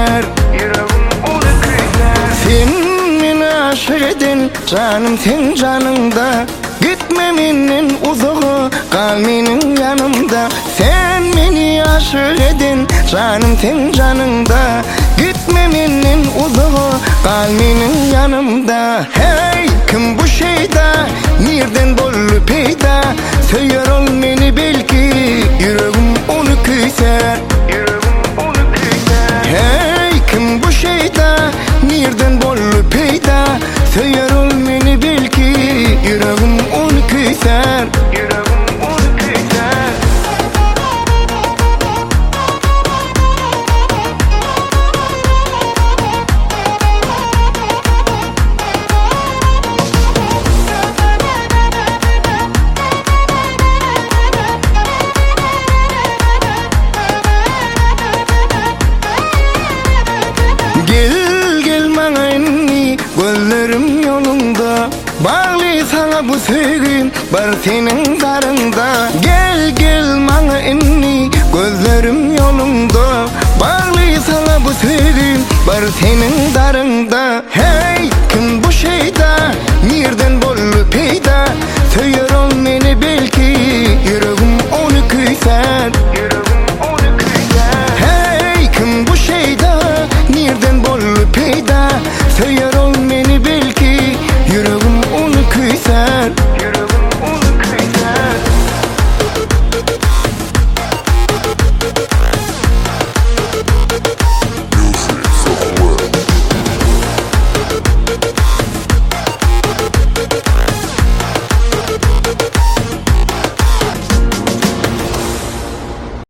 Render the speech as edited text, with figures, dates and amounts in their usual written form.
küser, yüreğim onu küser. Sen meni aşık eden canım sen canımda, gitme menden uzağa, kal menin yanımda. Sen meni aşık eden canım sen canımda, gitme menden uzağa, kal menin yanımda. Hey, kim bu şeyda, nereden bollu peyda, söyler ol meni belki, yüreğim onu küser, yüreğim onu küser. Hey, kim bu şeyda, nereden bollu peyda, söyler ol meni belki, yüreğim onu küser, yüreğim onu küser. Gel gel bana inni, gözlerim yolunda, bağlı sana bu sevgim var senin zarında. Gel gel bana inni, gözlerim yolunda, bağlı sana bu sevgim var senin darında. Hey, kim bu şeyda, nereden bollu peyda, söyler ol meni belki, yüreğim